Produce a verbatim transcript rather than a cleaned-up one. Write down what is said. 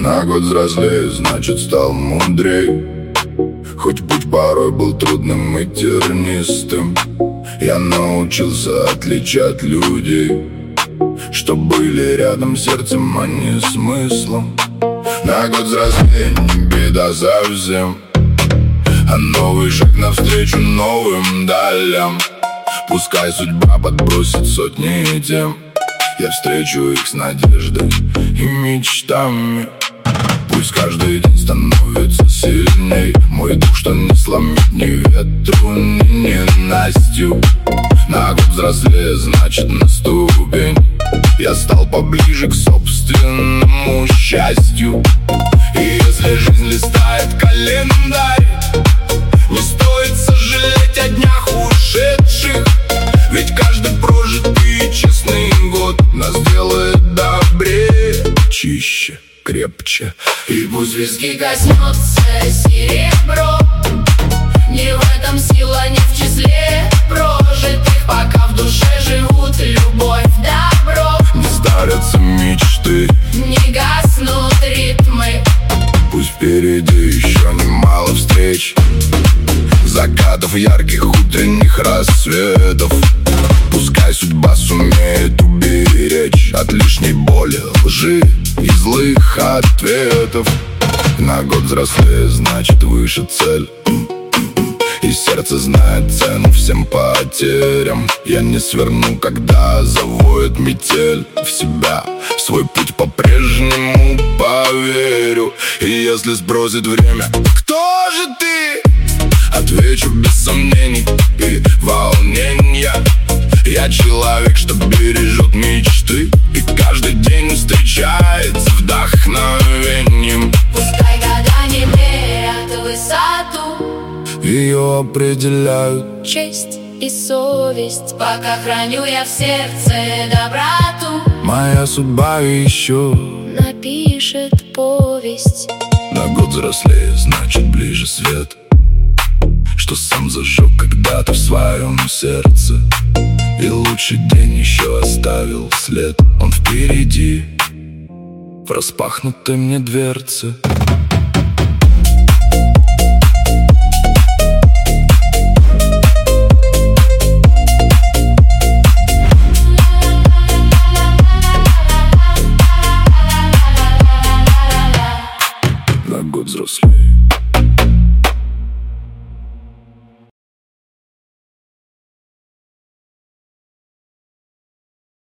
На год взрослее, значит стал мудрей. Хоть путь порой был трудным и тернистым, я научился отличать людей, что были рядом сердцем, а не смыслом. На год взрослее, не беда совсем, а новый шаг навстречу новым далям. Пускай судьба подбросит сотни тем, я встречу их с надеждой и мечтами. Пусть каждый день становится сильней мой дух, что не сломит ни ветру, ни ненастью. На год взрослее, значит на ступень я стал поближе к собственному счастью. И если жизнь листает календарь, не стоит сожалеть о днях ушедших, ведь каждый прожитый честный год нас делает добрее, чище, крепче. И пусть виски коснется серебро, не в этом сила, не в числе прожитых, пока в душе живут любовь, добро. Не старятся мечты, не гаснут ритмы. Пусть впереди еще немало встреч, закатов ярких, утренних рассветов. Пускай судьба сумеет уберечь от лишней боли, лжи и злых ответов. На год взрослее, значит выше цель, и сердце знает цену всем потерям. Я не сверну, когда завоет метель. В себя, в свой путь по-прежнему поверю. И если сбросит время: кто же ты? Отвечу без сомнений и волнения: я человек, что бережет мечты, и каждый день встречает с вдохновением. Пускай года не мерят высоту, ее определяют честь и совесть, пока храню я в сердце доброту. Моя судьба еще напишет повесть. На год взрослее, значит ближе свет, что сам зажег когда-то в своем сердце. И лучший день еще оставил след, он впереди в распахнутой мне дверце.